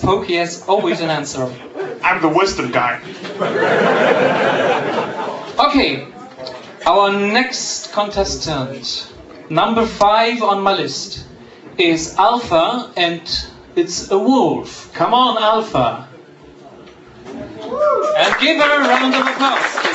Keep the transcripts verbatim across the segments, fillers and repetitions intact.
Poke, he has always an answer. I'm the wisdom guy. Okay, our next contestant, number five on my list, is Alpha, and it's a wolf. Come on, Alpha. And give her a round of applause.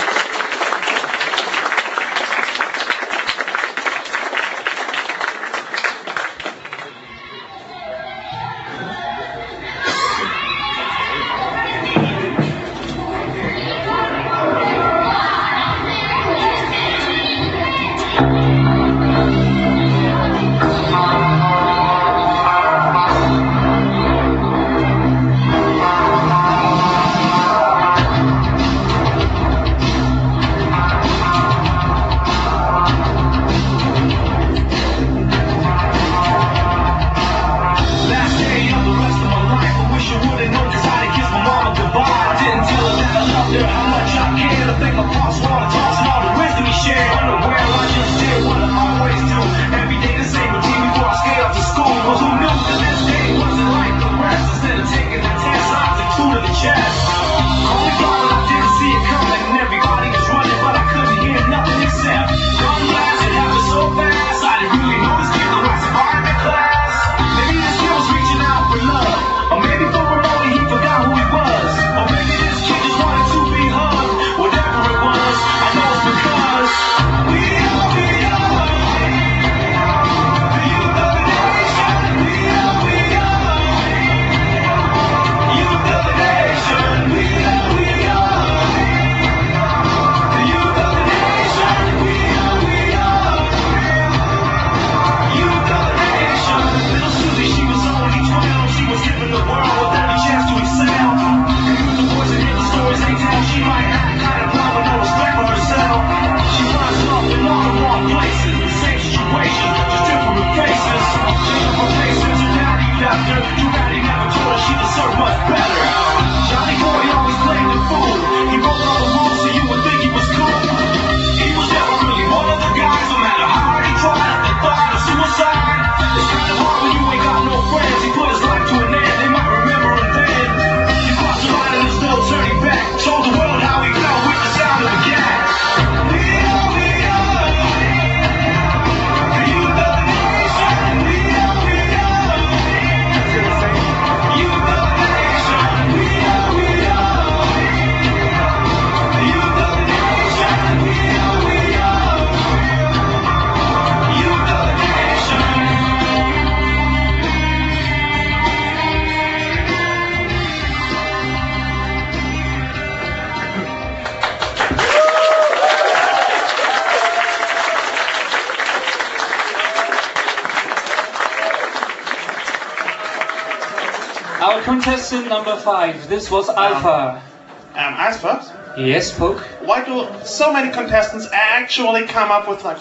Our contestant number five, this was Alpha. Um, um, Asphalt? Yes, Poke? Why do so many contestants actually come up with like